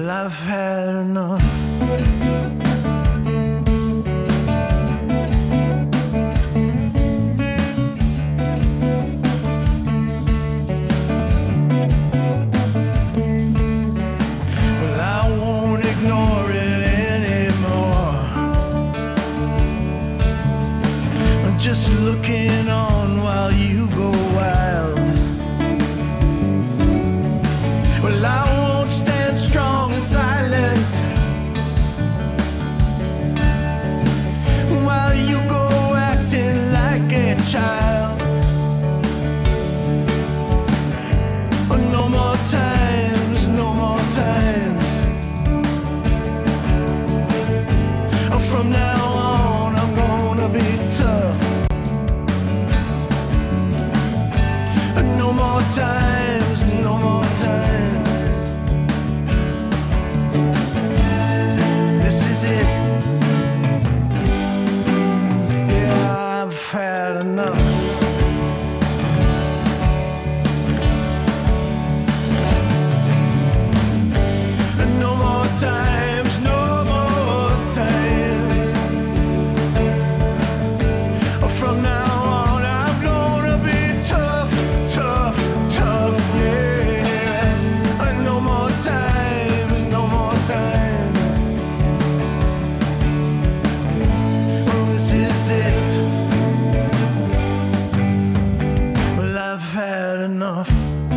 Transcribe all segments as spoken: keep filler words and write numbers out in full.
Well, I've had enough. Well, I won't ignore it anymore. I'm just looking on while you go wild. Well, I won't stand strong and silent while you go acting like a child. But no more times, no more times. From now on, I'm gonna be tough. No more times, no more times. This is it. Yeah, I've had enough. No more times, no more times. From now on, I'm gonna be tough, tough, tough, yeah. No more times, no more times. Well, this is it. Well, I've had enough.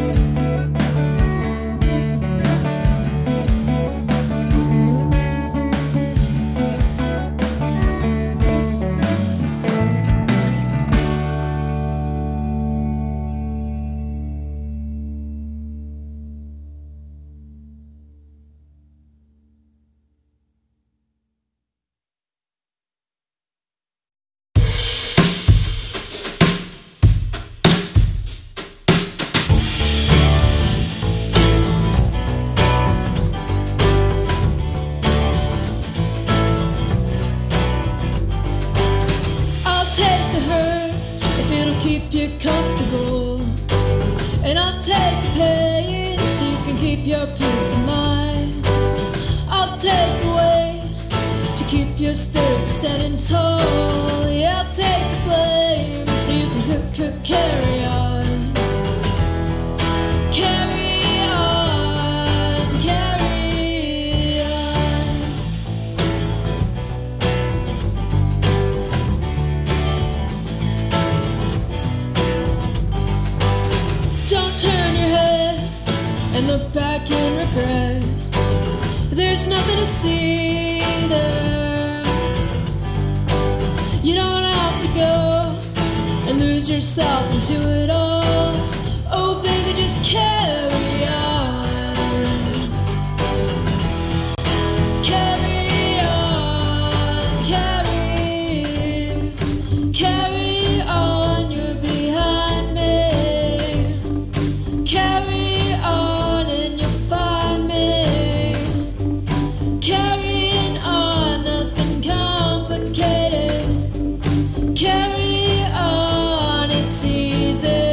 Keep you comfortable, and I'll take the pain so you can keep your peace of mind. I'll take the weight to keep your spirit standing tall. Yeah, I'll take the blame so you can cook, cook, carry on. Carry on, carry on. Don't turn your head and look back in regret. There's nothing to see there. You don't have to go and lose yourself into it all. Oh baby, just carry on. Carry on, carry, carry on, you're behind me. Carry on and you'll find me. Carrying on, nothing complicated. Carry on, it's easy.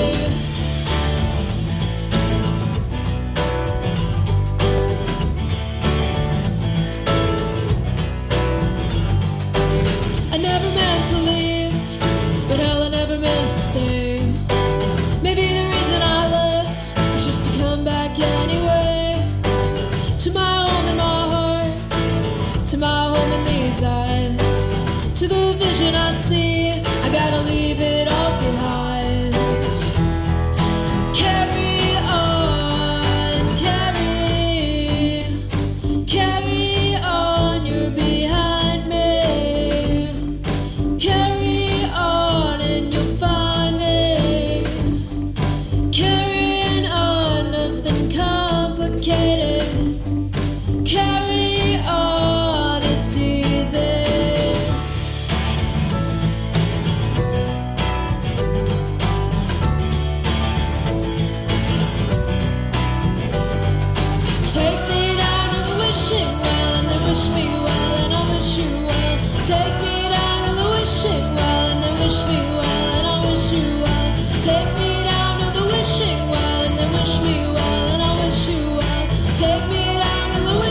I never meant to leave, but hell, I never meant to stay. Maybe the reason I left was just to come back anyway. To my home in my heart, to my home in these eyes, to the vision I see, I gotta leave it all behind. Carry on, carry, carry on, you're behind me. Carry on and you'll find me. Carrying on, nothing complicated. Carry on, it's easy. Take me down to the wishing well, and then wish me well, and I'll wish you well. Take me down to the wishing well, and then wish me well, and I'll wish you well. Take me down to the wishing well, and then wish me well, and I'll wish you well. Take me down to the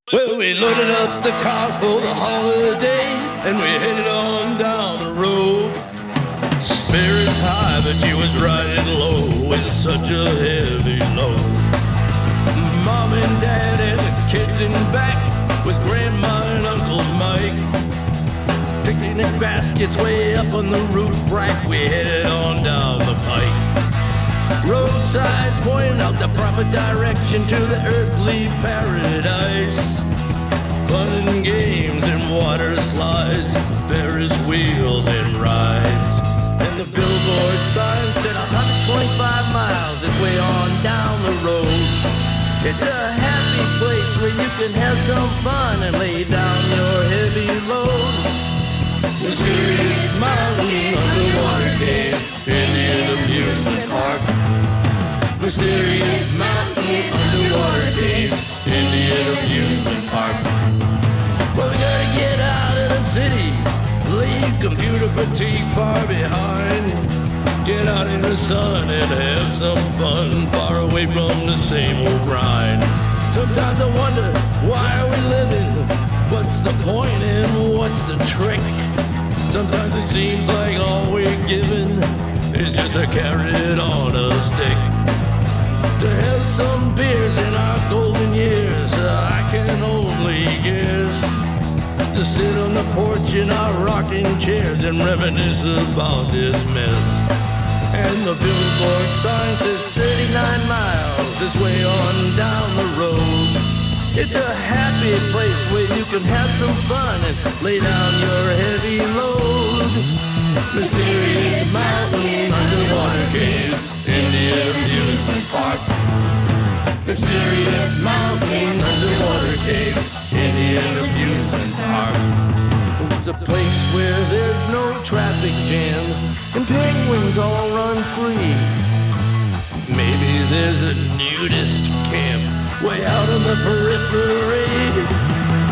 Well, we loaded up the car for the holiday, and we headed on down the road. Spirits high, but she was riding low with such a heavy load. Mom and Dad and the kids in back with Grandma and Uncle Mike. Picnic baskets way up on the roof rack, we headed on down the pike. Roadsides pointing out the proper direction to the earthly paradise. Fun and games and water slides, Ferris wheels and rides. And the billboard sign said one hundred twenty-five miles this way on down the road. It's a happy place where you can have some fun and lay down your heavy load. Mysterious mountain underwater cave, Indian amusement park. Mysterious mountain underwater cave, Indian amusement park. Well, we gotta get out of the city, leave computer fatigue far behind. Get out in the sun and have some fun, far away from the same old grind. Sometimes I wonder, why are we living? What's the point and what's the trick? Sometimes it seems like all we're given is just a carrot on a stick. To have some beers in our golden years, I can only guess. To sit on the porch in our rocking chairs and reminisce about this mess. And the billboard sign says thirty-nine miles this way on down the road. It's a happy place where you can have some fun and lay down your heavy load. Mysterious mountain underwater cave, Indian amusement park. Mysterious mountain underwater cave, Indian amusement park. It's a place where there's no traffic jams and penguins all run free. Maybe there's a nudist camp way out on the periphery.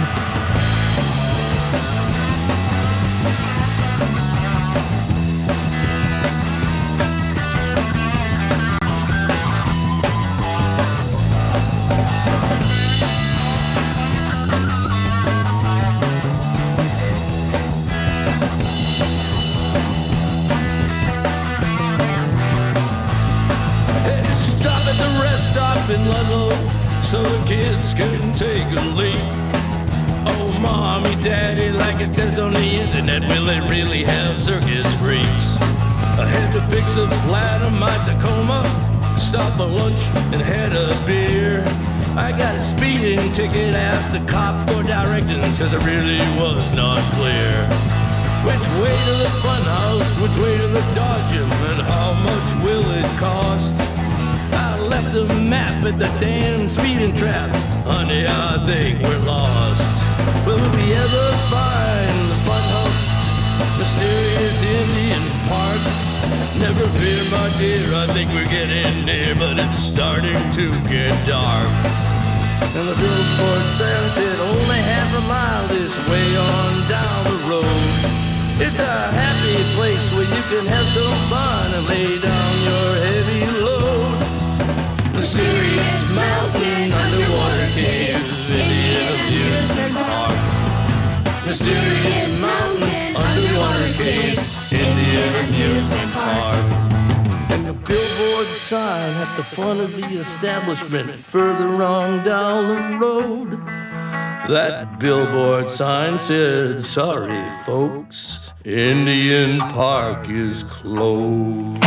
In Ludlow, so the kids can take a leak. Oh, mommy, daddy, like it says on the internet, will it really have circus freaks? I had to fix a flat on my Tacoma, stop for lunch and had a beer. I got a speeding ticket, asked the cop for directions, cause it really was not clear. Which way to the fun house, which way to the Dodgem, and how much will it cost? I left the map at the damn speeding trap. Honey, I think we're lost. Will we ever find the fun house? Mysterious Indian Park? Never fear, my dear, I think we're getting near, but it's starting to get dark. And the billboard sign said only half a mile this way on down the road. It's a happy place where you can have some fun and lay down your heavy load. Mysterious mountain underwater cave, Indian amusement park. Mysterious mountain underwater cave, Indian amusement park. And the billboard sign at the front of the establishment further on down the road. That billboard sign said, sorry folks, Indian Park is closed.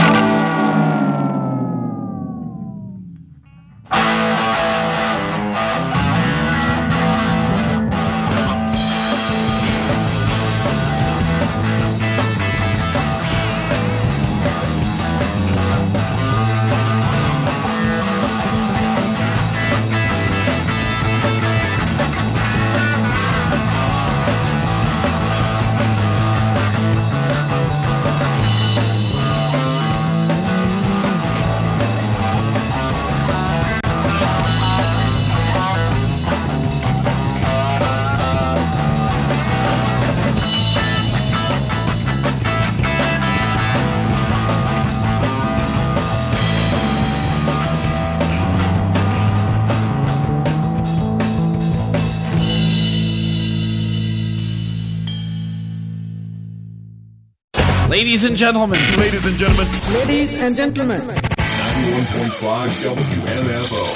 Ladies and gentlemen. Ladies and gentlemen. Ladies and gentlemen. ninety-one point five W M F O.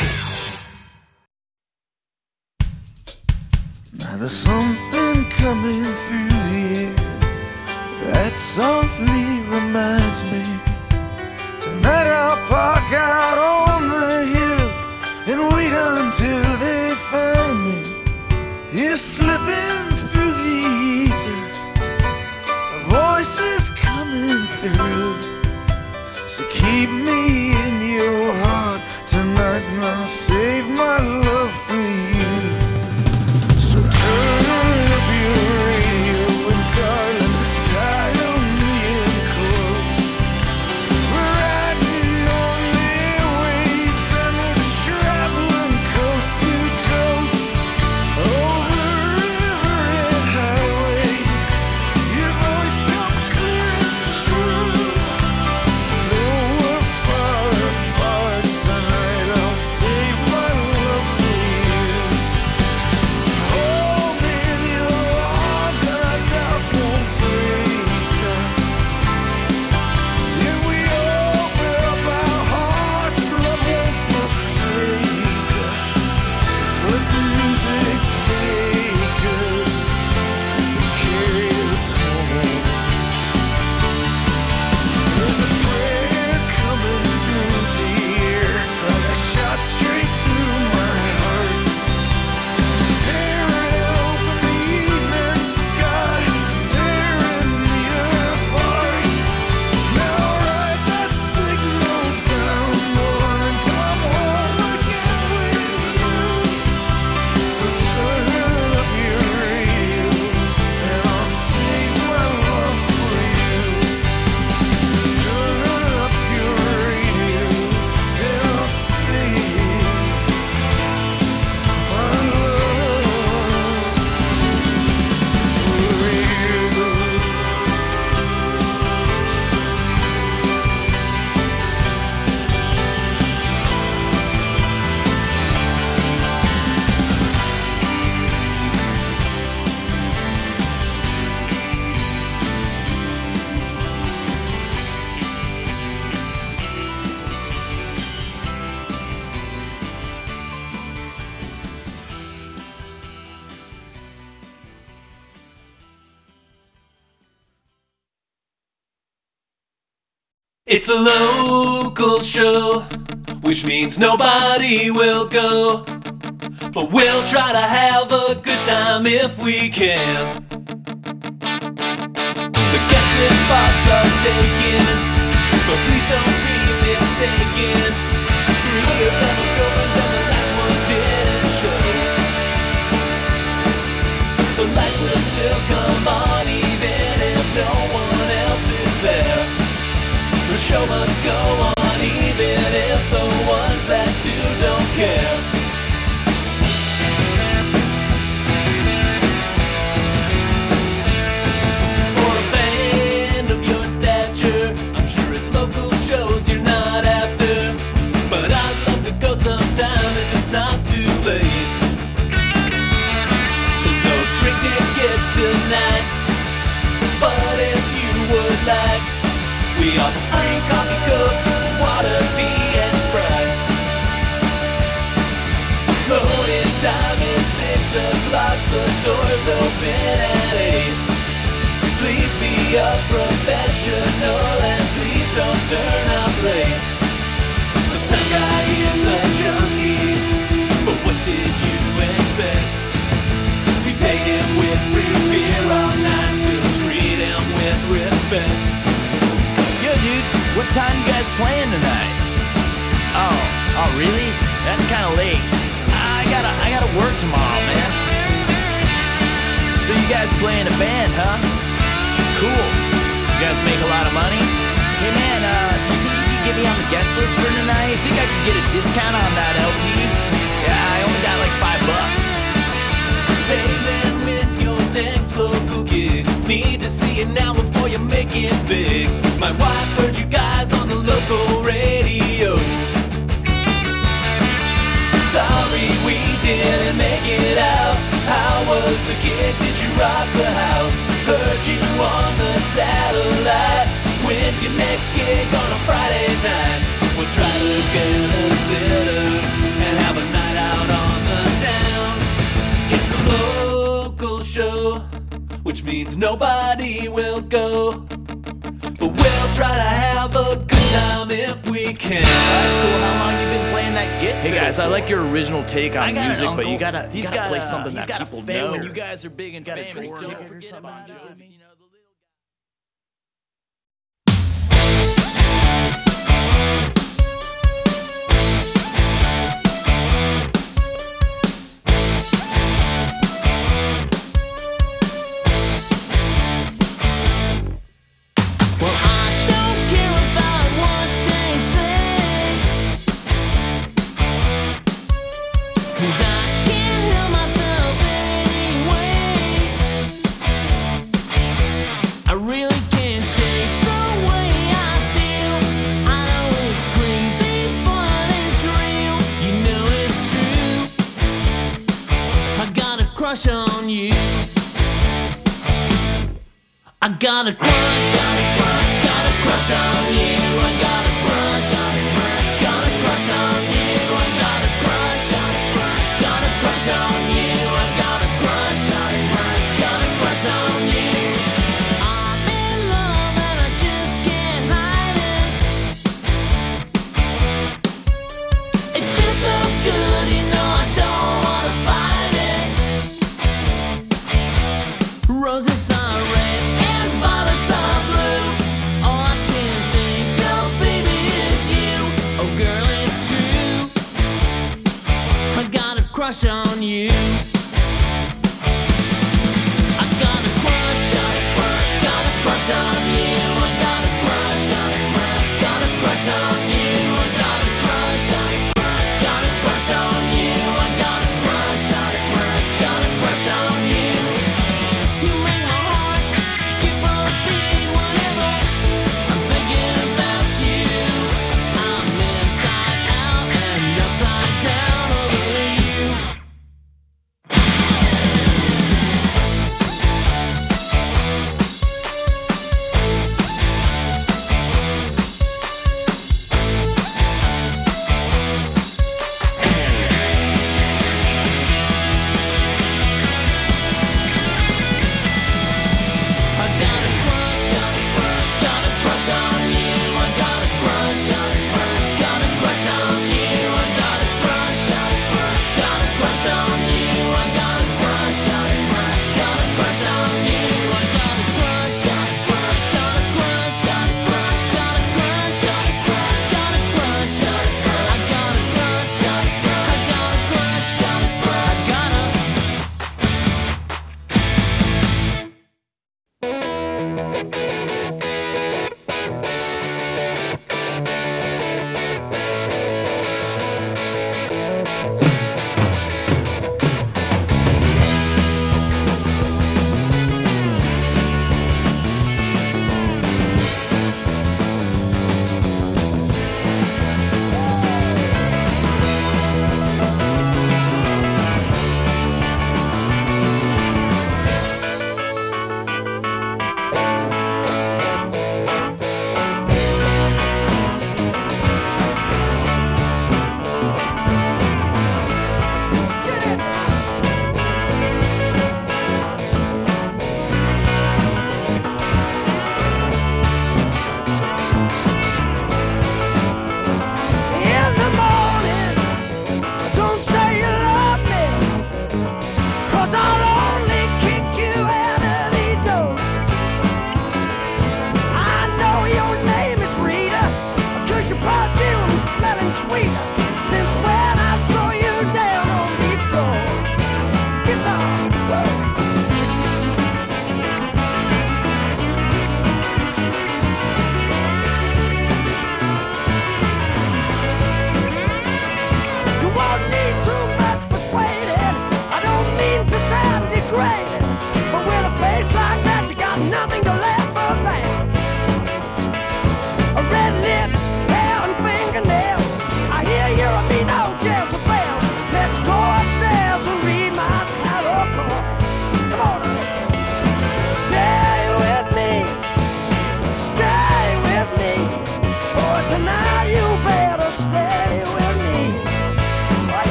Now there's something coming through the air that softly reminds me. Tonight I'll park out on the hill and wait until they find me. You're slipping through the ether, a voice is coming through. So keep me in your heart tonight and I'll save my love for you. So turn up your radio and darling, dial me in close. We're riding on the waves and we're traveling coast to coast, over river and highway. Your voice comes clear and true. Though we're far apart tonight, I'll save my love for you. Hold me in your arms and our doubts won't break us. If we open up our hearts, love won't forsake us. Let's let the music take us and carry us home. There's a prayer coming through the air, like a shot straight through my heart. Tearing open the evening sky, tearing me apart. Now write that signal down the line till I'm home again with you. So turn up your radio and I'll save my love for you. Turn up your radio and I'll save my love for you. It's a local show, which means nobody will go. But we'll try to have a good time if we can. The guest list spots are taken, but please don't be mistaken. Three of them are goers and the last one didn't show. The lights will still come on even if no one else is there. The show must go on even if the ones that do don't care. For a band of your stature, I'm sure it's local shows you're not after. But I'd love to go sometime if it's not too late. There's no drink tickets tonight, but if you would like, we offer free coffee, coke, water, tea, and Sprite. Loading time is six o'clock, the doors open at eight. Please be a professional and please don't turn up late. The sound guy is a junkie, but what did you expect? We pay him with free beer all night, still treat him with respect. Yo, dude, what time you guys playing tonight? Oh, oh, really? That's kind of late. I gotta, I gotta work tomorrow, man. So you guys play in a band, huh? Cool. You guys make a lot of money? Hey, man, uh, do you think you could get me on the guest list for tonight? Think I could get a discount on that L P? Yeah, I only got like five bucks. Hey man, when's your next local gig? Need to see it now before you make it big. My wife heard you guys on the local radio. Sorry we didn't make it out. How was the gig? Did you rock the house? heard you on the satellite. When's your next gig on a Friday night? We'll try to get a sitter and have a night out on the town. It's a local show, which means nobody will go. But we'll try to have a good time if we can. That's cool. How long you been playing that git? Hey guys, I like your original take on I got music, an but you uncle. gotta He's you gotta got play a- something he's that got a people family. know. When you guys are big and Got a famous, drink don't ticket or forget something. about us. You know, the little Well, I don't care about what they say, 'cause I can't help myself anyway. I really can't shake the way I feel. I know it's crazy, but it's real. You know it's true. I got a crush on you. I got a crush, got a crush, got a crush on you. I got a crush, got a crush, got a crush on you. I got a crush, got a crush, got a crush on you. I got a crush, got a crush, got a crush on you. I'm in love and I just can't hide it. It feels so good, you know I don't wanna fight it. Roses are red and violets are blue. All I can think of, baby, is you. Oh, girl, it's true. I got a crush on you. I got a crush, got a crush, got a crush on you. I got a crush, got a crush, got a crush on you. I got a crush, got a crush, got a crush on you. I got a crush, got a crush, got a crush on you. You make my heart skip a beat whenever I'm thinking about you. I'm inside out and upside down over you.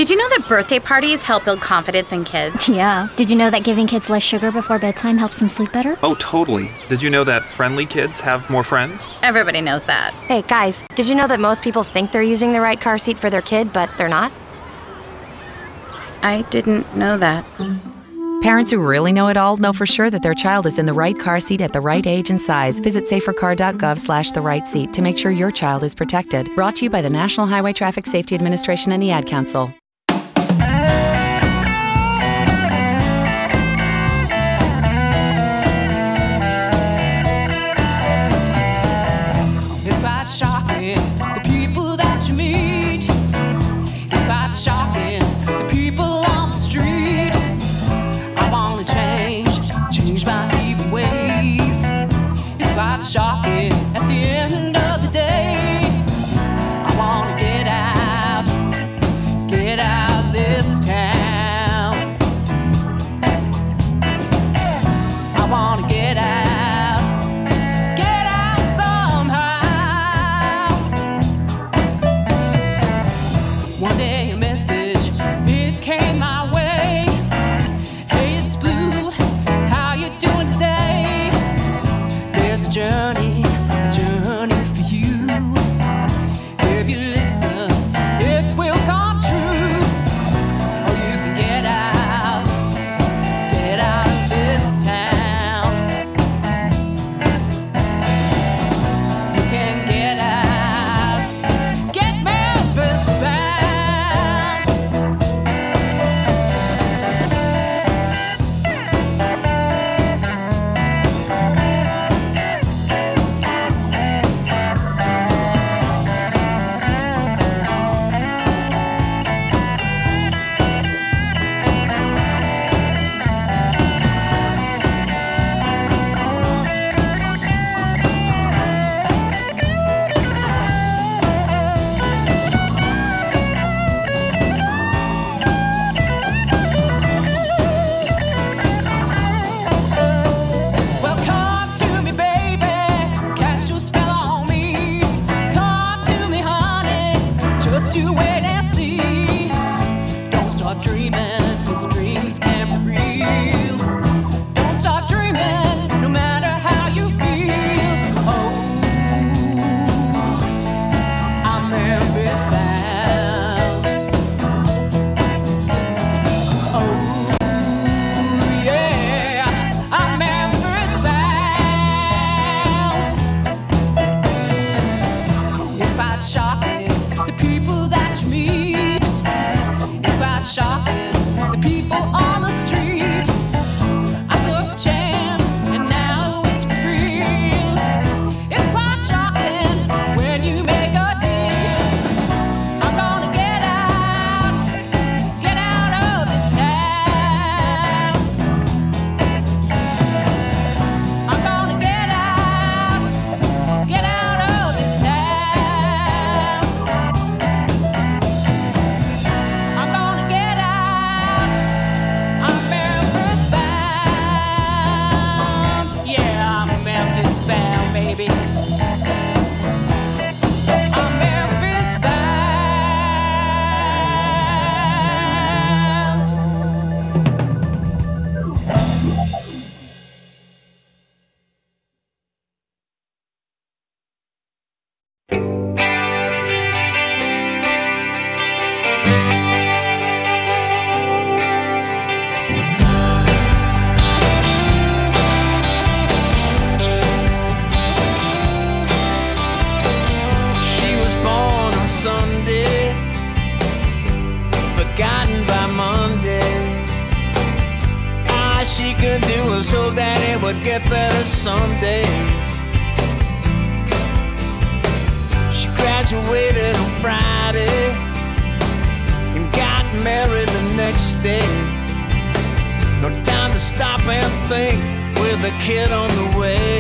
Did you know that birthday parties help build confidence in kids? Yeah. Did you know that giving kids less sugar before bedtime helps them sleep better? Oh, totally. Did you know that friendly kids have more friends? Everybody knows that. Hey, guys, did you know that most people think they're using the right car seat for their kid, but they're not? I didn't know that. Parents who really know it all know for sure that their child is in the right car seat at the right age and size. Visit safercar.gov slash the right seat to make sure your child is protected. Brought to you by the National Highway Traffic Safety Administration and the Ad Council. It's quite shocking, the people that you meet. It's quite shocking, the people on the street. I wanna change, change my evil ways. It's quite shocking at the end of the day. I wanna get out, get out of this town. I wanna get out, get out somehow. One day a message, it came my way. Hey, it's Blue, how you doing today? There's a journey, a journey for you. If you listen, it will come true. Or you can get out, get out of this town. You can get out, get Memphis bound. Well, come to me, baby, cast your spell on me. Come to me, honey, just you wait and see. Don't stop dreaming, these dreams can be real. Don't stop dreaming, no matter how you feel. Oh, I'm Memphis bound. Oh, yeah, I'm Memphis bound. It's quite shocking, the people that you meet. It's quite shocking, the people on the street. I took a chance, and now it's real. It's quite shocking when you make a deal. I'm gonna get out, get out of this town. I'm gonna get out, get out of this town. I'm gonna get out, I'm Memphis bound. Yeah, I'm Memphis bound, baby. I'm Memphis bound. She was born on Sunday, forgotten by Monday. All she could do was hope that it would get better someday. She graduated on Friday and got married the next day. No time to stop and think with a kid on the way.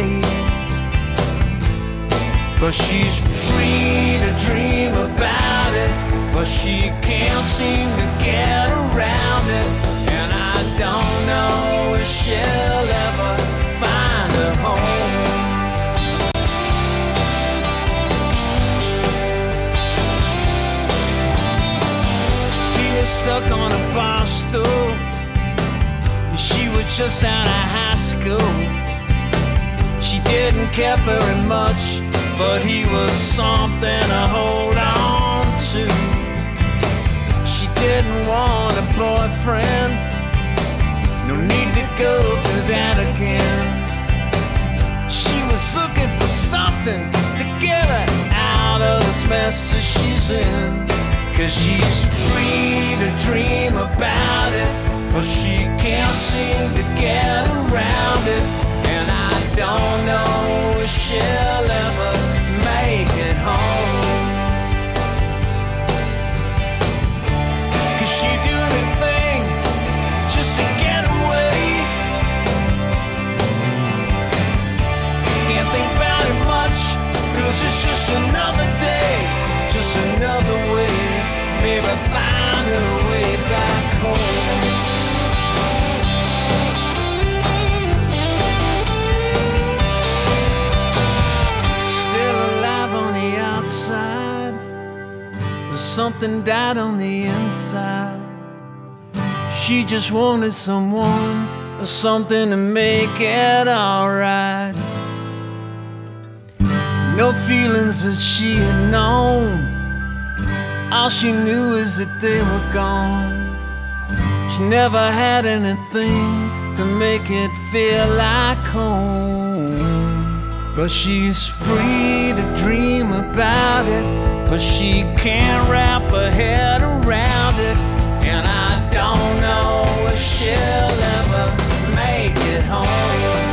But she's free to dream about it, but she can't seem to get around it. And I don't know if she'll ever find a home. He was the bar stool. She was just out of high school. She didn't care very much, but he was something to hold on to. She didn't want a boyfriend, no need to go through that again. She was looking for something to get her out of this mess that she's in. Cause she's free to dream about it, but she can't seem to get around it. And I don't know if she'll ever make it home. Cause she do anything just to get away. Can't think about it much, cause it's just another day, just another way. Maybe find her way back home. Still alive on the outside, but something died on the inside. She just wanted someone or something to make it alright. No feelings that she had known, all she knew is that they were gone. She never had anything to make it feel like home. But she's free to dream about it, but she can't wrap her head around it. And I don't know if she'll ever make it home.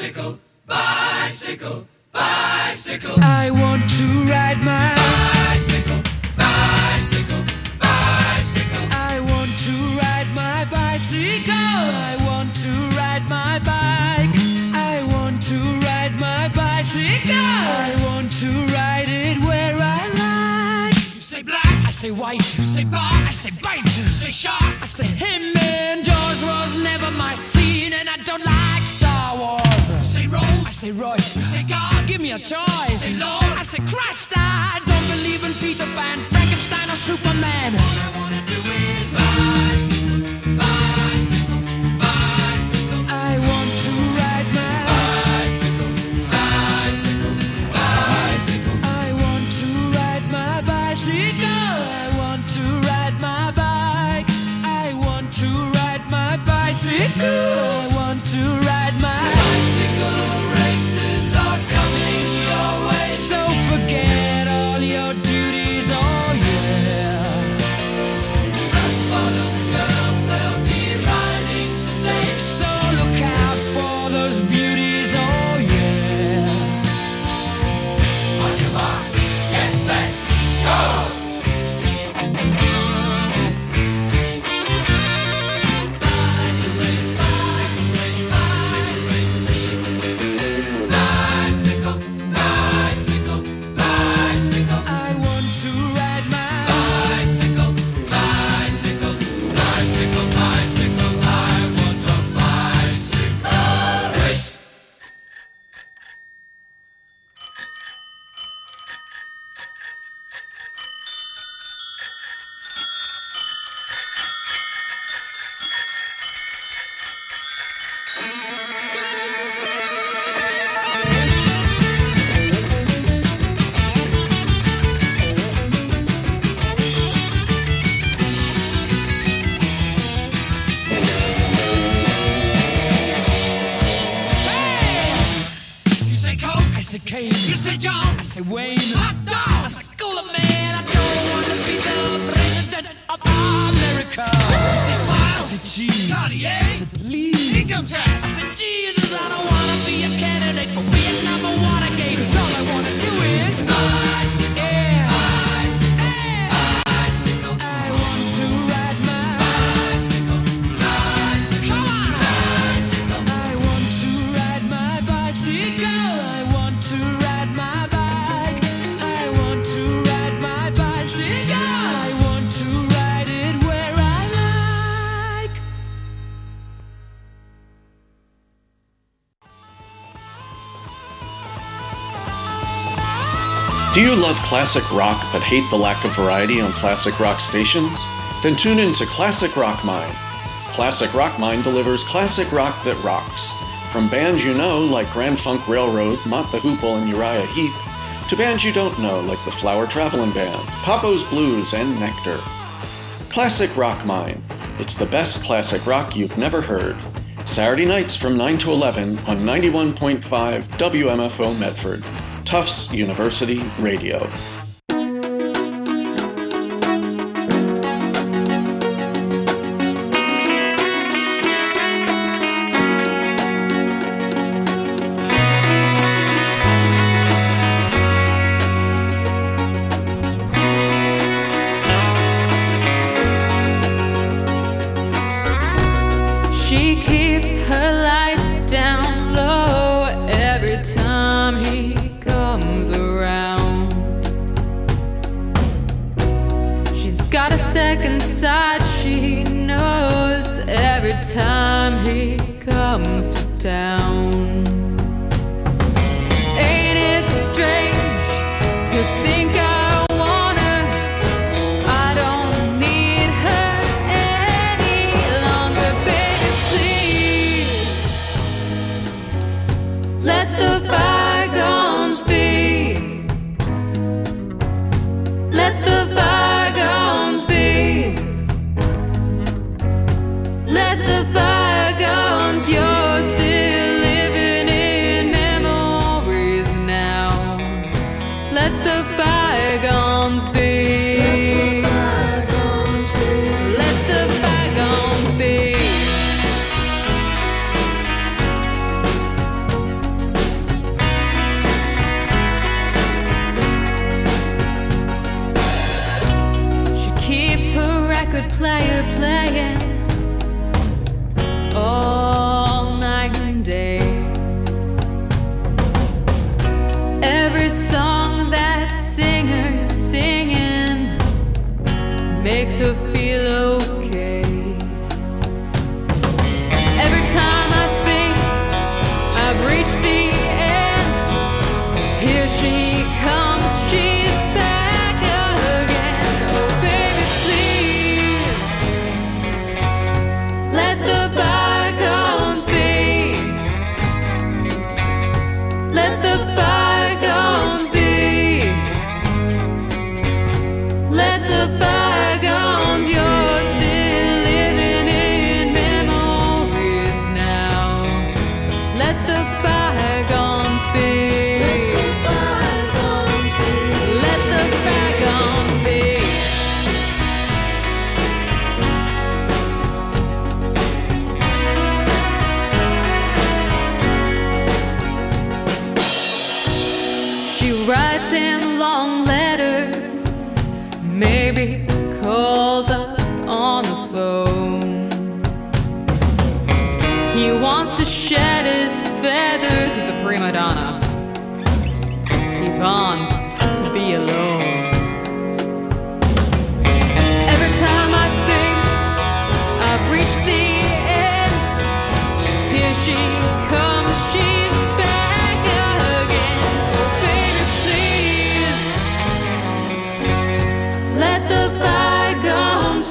bicycle, bicycle, bicycle. I want to ride my bicycle, bicycle, bicycle. I want to ride my bicycle. I want to ride my bike. I want to ride my bicycle. I want to ride it where I like. You say black, I say white. you say bar, I say bite. you say shark. I say him and Jaws was never my scene, and I don't like Star Wars. You say Rose, I say Royce. you say God, Give me a choice. say Lord. I say Christ. I don't believe in Peter Pan, Frankenstein, or Superman. All I wanna do is bicycle, bicycle, bicycle. I want to ride my bicycle, bicycle, bicycle. I want to ride my bicycle. I want to ride my bike. I want to ride my bicycle. I want to ride my Bicycle races are coming your way. So forget all your duties, oh yeah. Rock bottom girls, they'll be riding today. So look out for those beauties, oh yeah. On your marks, get set, go! Bicycle race, bicycle race, bicycle race. Bicycle, bicycle, bicycle. I want to ride my Bicycle, bicycle, bicycle, bicycle. I want a bicycle race. You say Coke, I say Kane. you say John, I say Wayne. hot I dog. say Cooler Man. I don't want to be the president of America. You say I Smile, say cheese. Cartier, I say please. income tax. I said, Jesus, I don't wanna be a candidate for Vietnam or Watergate. Cause all I wanna do is Bicycle, yeah, bicycle, yeah. bicycle, I want to ride my bicycle, bicycle, Come on. bicycle. I want to ride my bicycle. I want to ride my bike. I want to ride my bicycle. I want to ride it where I like. Do you love classic rock but hate the lack of variety on classic rock stations? Then tune in to Classic Rock Mine. Classic Rock Mine delivers classic rock that rocks. From bands you know like Grand Funk Railroad, Mott the Hoople, and Uriah Heep, to bands you don't know like the Flower Traveling Band, Papo's Blues, and Nectar. Classic Rock Mine. It's the best classic rock you've never heard. Saturday nights from nine to eleven on ninety-one point five W M F O Medford. Tufts University Radio. She keeps her lights down low every time he comes around. She's got a second side, she knows every time he comes to town. Ain't it strange to think I want her? I don't need her any longer, baby, please. Let the bygones be. Let the bygones be. Let the bygones, you're still living in memories now. Let the bygones be. Let the bygones be. Every song that singer's singing makes her feel okay. Every time I think I've reached the end, here she comes, she's back again. Oh baby, please, let the bygones be. Let the bygones be. Let the bygones, you're still living in memories now. Let the bygones be. Let the bygones be. She writes him long letters, maybe calls up on the phone. He wants to shed his feathers, he's a prima donna. He wants to be alone. Every time I think I've reached the end, here she comes, she's back again. Oh baby, please, let the bygones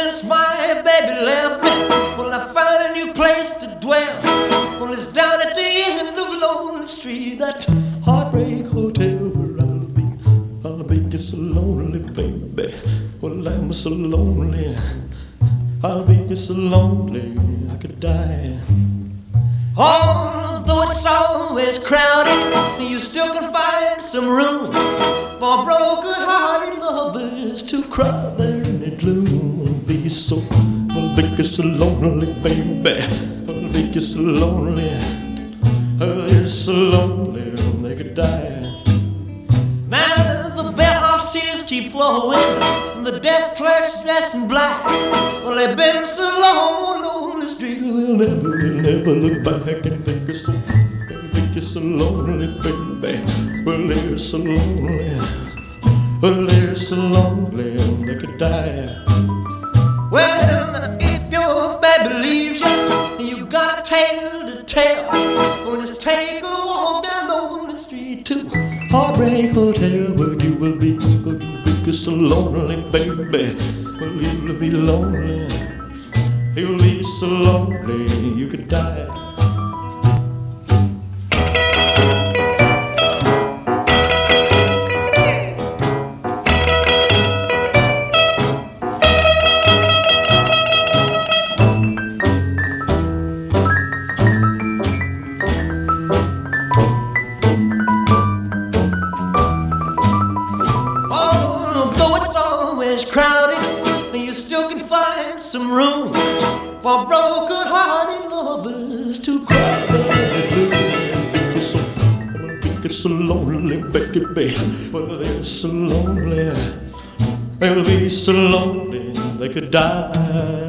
since my baby left me. Well, I found a new place to dwell. Well, it's down at the end of Lonely Street, that Heartbreak Hotel where I'll be. I'll be just so lonely, baby. Well, I'm so lonely. I'll be just so lonely I could die. Although it's always crowded, you still can find some room for broken-hearted lovers to cry there in the gloom. Be so, I'll be just so lonely, baby. I'll be just so lonely. I'll be so lonely they could die. Now the bellhop's tears keep flowing, the desk clerk's dressed in black. Well, they've been so long on the street, they'll never, they'll never look back and think it's so, think it's so lonely, baby. Well, they're so lonely, well, they're so lonely they could die. Well, if your baby leaves you, you got a tale to tell. Well, just take a walk down Lonely Street to Heartbreak Hotel, where you will be, where you will be so lonely, baby. Well, you'll be lonely, you'll be so lonely you could die. Crowded, you still can find some room for broken-hearted lovers to cry. It's so, it's so lonely, baby. Well, they're so lonely. They'll be so lonely they could die.